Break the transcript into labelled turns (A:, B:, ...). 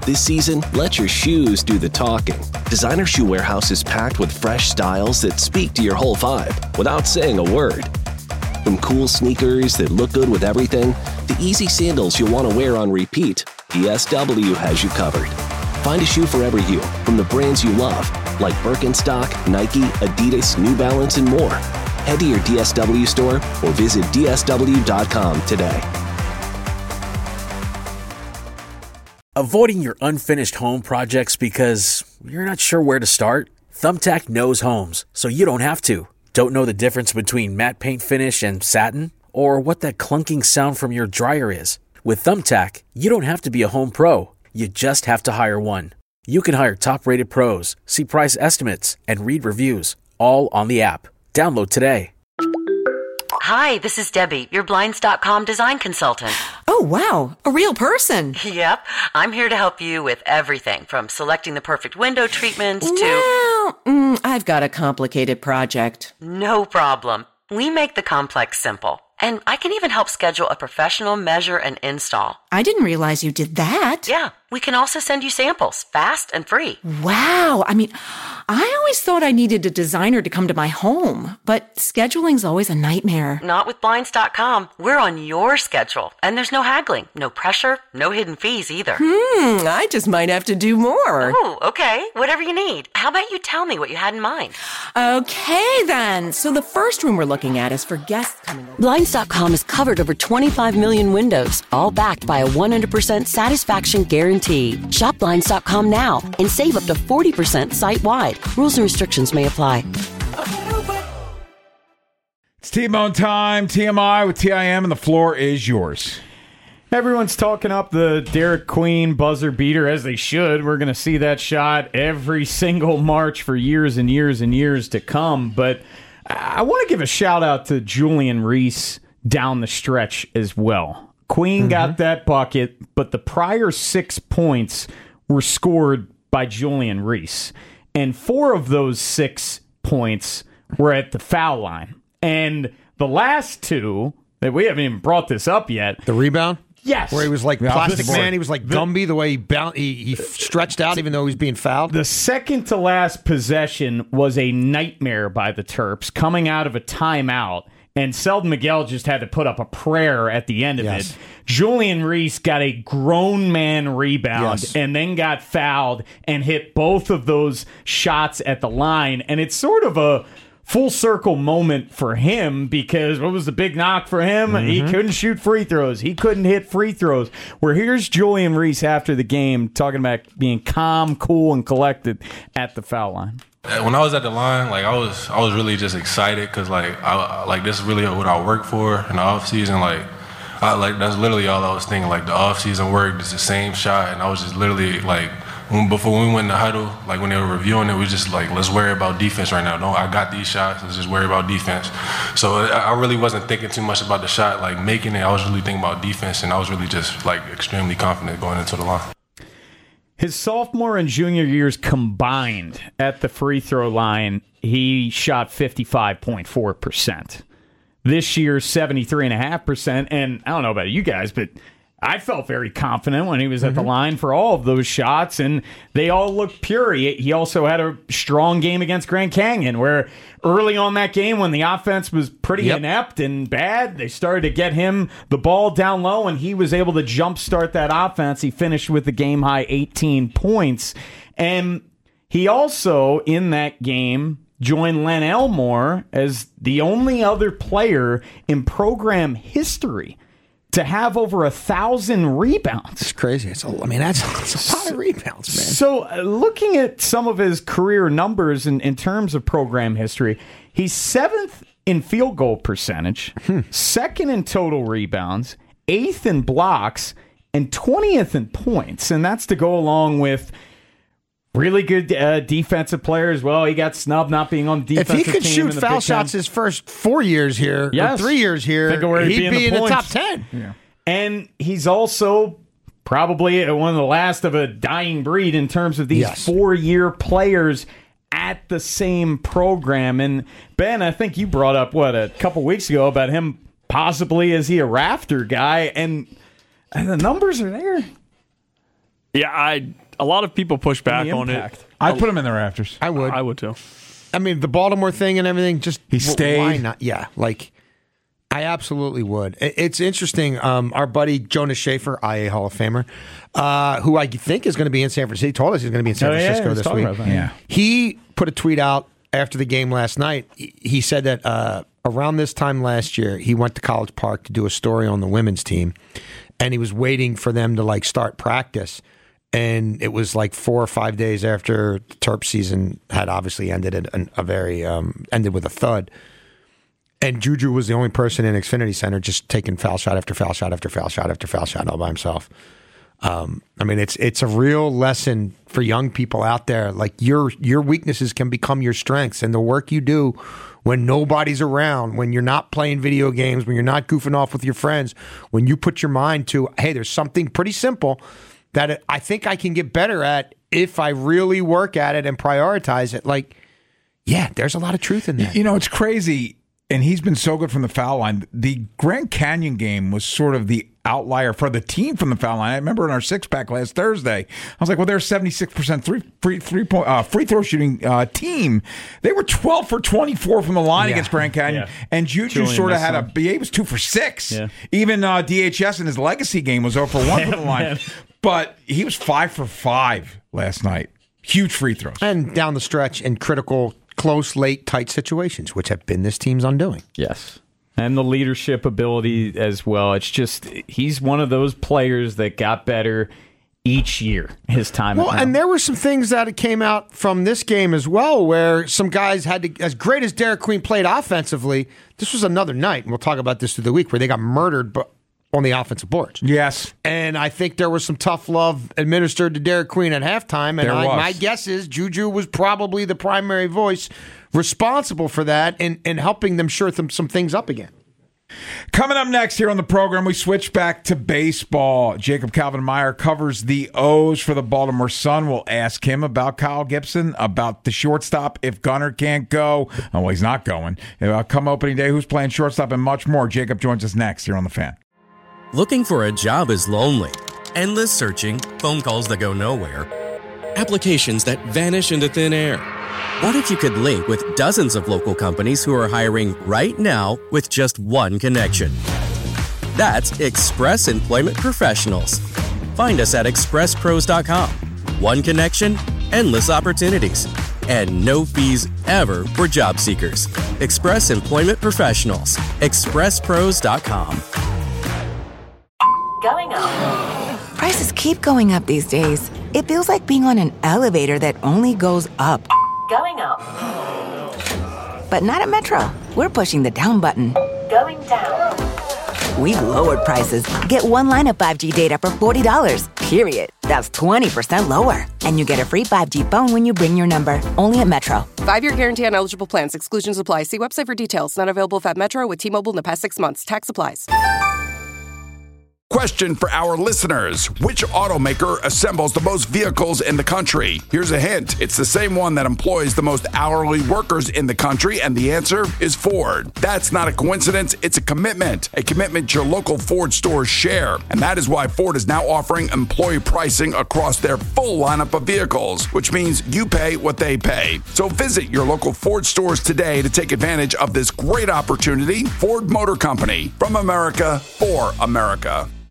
A: This season, let your shoes do the talking. Designer Shoe Warehouse is packed with fresh styles that speak to your whole vibe without saying a word. From cool sneakers that look good with everything, to easy sandals you'll want to wear on repeat, DSW has you covered. Find a shoe for every you from the brands you love, like Birkenstock, Nike, Adidas, New Balance, and more. Head to your DSW store or visit dsw.com today.
B: Avoiding your unfinished home projects because you're not sure where to start? Thumbtack knows homes, so you don't have to. Don't know the difference between matte paint finish and satin? Or what that clunking sound from your dryer is? With Thumbtack, you don't have to be a home pro. You just have to hire one. You can hire top-rated pros, see price estimates, and read reviews, all on the app. Download today.
C: Hi, this is Debbie, your Blinds.com design consultant.
D: Oh, wow. A real person.
C: Yep. I'm here to help you with everything from selecting the perfect window treatments to...
D: Well, I've got a complicated project.
C: No problem. We make the complex simple. And I can even help schedule a professional measure and install.
D: I didn't realize you did that.
C: Yeah. We can also send you samples, fast and free.
D: Wow. I mean, I always thought I needed a designer to come to my home, but scheduling's always a nightmare.
C: Not with Blinds.com. We're on your schedule, and there's no haggling, no pressure, no hidden fees either.
D: I just might have to do more.
C: Oh, okay. Whatever you need. How about you tell me what you had in mind?
D: Okay, then. So the first room we're looking at is for guests coming over.
E: Blinds.com has covered over 25 million windows, all backed by a 100% satisfaction guarantee. Shop Blinds.com now and save up to 40% site-wide. Rules and restrictions may apply.
F: It's T-Bone time, TMI with TIM, and the floor is yours. Everyone's talking up the Derek Queen buzzer beater, as they should. We're going to see that shot every single March for years and years and years to come. But I want to give a shout-out to Julian Reese down the stretch as well. Queen got that bucket, but the prior 6 points were scored by Julian Reese. And 4 of those 6 points were at the foul line. And the last 2, that we haven't even brought this up yet.
G: The rebound?
F: Yes.
G: Where he was like Plastic Man. He was like Gumby, the way he stretched out even though he was being fouled.
F: The second to last possession was a nightmare by the Terps coming out of a timeout. And Selden Miguel just had to put up a prayer at the end of it. Julian Reese got a grown man rebound and then got fouled and hit both of those shots at the line. And it's sort of a full circle moment for him because what was the big knock for him? He couldn't shoot free throws. He couldn't hit free throws. Where here's Julian Reese after the game talking about being calm, cool, and collected at the foul line.
H: When I was at the line, I was really just excited because I this is really what I work for in the off season. That's literally all I was thinking. The off season work is the same shot, and I was just literally before we went in the huddle, when they were reviewing it, we just let's worry about defense right now. I got these shots. Let's just worry about defense. So I really wasn't thinking too much about the shot, making it. I was really thinking about defense, and I was really just extremely confident going into the line.
F: His sophomore and junior years combined at the free throw line, he shot 55.4%. This year, 73.5%. And I don't know about you guys, but I felt very confident when he was at the line for all of those shots, and they all looked pure. He also had a strong game against Grand Canyon, where early on that game when the offense was pretty inept and bad, they started to get him the ball down low, and he was able to jumpstart that offense. He finished with the game-high 18 points. And he also, in that game, joined Len Elmore as the only other player in program history to have over 1,000 rebounds.
G: It's crazy. That's a lot of rebounds, man.
F: So looking at some of his career numbers in terms of program history, he's 7th in field goal percentage, 2nd in total rebounds, 8th in blocks, and 20th in points. And that's to go along with really good defensive player as well. He got snubbed not being on the defensive team.
G: If he could shoot foul shots his first 4 years here, or 3 years here, he'd be in the top 10.
F: Yeah. And he's also probably one of the last of a dying breed in terms of these 4-year players at the same program. And Ben, I think you brought up, a couple weeks ago about him possibly, is he a rafter guy? And the numbers are there.
I: Yeah, a lot of people push back on it.
J: I'd put him in the rafters.
G: I would.
I: I would too.
G: I mean, the Baltimore thing and everything, just
J: he stayed.
G: Why not? Yeah, like I absolutely would. It's interesting. Our buddy Jonas Schaefer, IA Hall of Famer, who I think is going to be in San Francisco. He told us he's going to be in San Francisco this week.
J: Yeah.
G: He put a tweet out after the game last night. He said that around this time last year, he went to College Park to do a story on the women's team, and he was waiting for them to start practice. And it was 4 or 5 days after the Terp season had obviously ended ended with a thud. And Juju was the only person in Xfinity Center just taking foul shot after foul shot after foul shot after foul shot all by himself. I mean, it's a real lesson for young people out there. Like your weaknesses can become your strengths, and the work you do when nobody's around, when you're not playing video games, when you're not goofing off with your friends, when you put your mind to, hey, there's something pretty simple that I think I can get better at if I really work at it and prioritize it. There's a lot of truth in that.
J: It's crazy, and he's been so good from the foul line. The Grand Canyon game was sort of the outlier for the team from the foul line. I remember in our six-pack last Thursday, I was like, well, they're a 76% free throw shooting team. They were 12 for 24 from the line against Grand Canyon, and Juju sort of had he was 2 for 6. Yeah. Even DHS in his legacy game was 0 for 1 from the line. But he was 5 for 5 last night. Huge free throws.
G: And down the stretch in critical, close, late, tight situations, which have been this team's undoing.
F: Yes. And the leadership ability as well. It's just, he's one of those players that got better each year, his time.
G: Well, and there were some things that came out from this game as well, where some guys had to, as great as Derek Queen played offensively, this was another night, and we'll talk about this through the week, where they got murdered on the offensive boards.
J: Yes.
G: And I think there was some tough love administered to Derek Queen at halftime. And my guess is Juju was probably the primary voice responsible for that and helping them shore some things up again.
J: Coming up next here on the program, we switch back to baseball. Jacob Calvin-Meyer covers the O's for the Baltimore Sun. We'll ask him about Kyle Gibson, about the shortstop if Gunnar can't go. Oh, well, he's not going. Come opening day, who's playing shortstop, and much more. Jacob joins us next here on The Fan.
K: Looking for a job is lonely. Endless searching, phone calls that go nowhere, applications that vanish into thin air. What if you could link with dozens of local companies who are hiring right now with just one connection? That's Express Employment Professionals. Find us at expresspros.com. One connection, endless opportunities, and no fees ever for job seekers. Express Employment Professionals. expresspros.com.
L: Going up. Prices keep going up these days. It feels like being on an elevator that only goes up. Going up. But not at Metro. We're pushing the down button. Going down. We've lowered prices. Get one line of 5G data for $40, period. That's 20% lower. And you get a free 5G phone when you bring your number. Only at Metro.
M: 5-year guarantee on eligible plans. Exclusions apply. See website for details. Not available at Metro with T-Mobile in the past 6 months. Tax applies.
N: Question for our listeners. Which automaker assembles the most vehicles in the country? Here's a hint. It's the same one that employs the most hourly workers in the country, and the answer is Ford. That's not a coincidence. It's a commitment your local Ford stores share. And that is why Ford is now offering employee pricing across their full lineup of vehicles, which means you pay what they pay. So visit your local Ford stores today to take advantage of this great opportunity. Ford Motor Company, from America for America.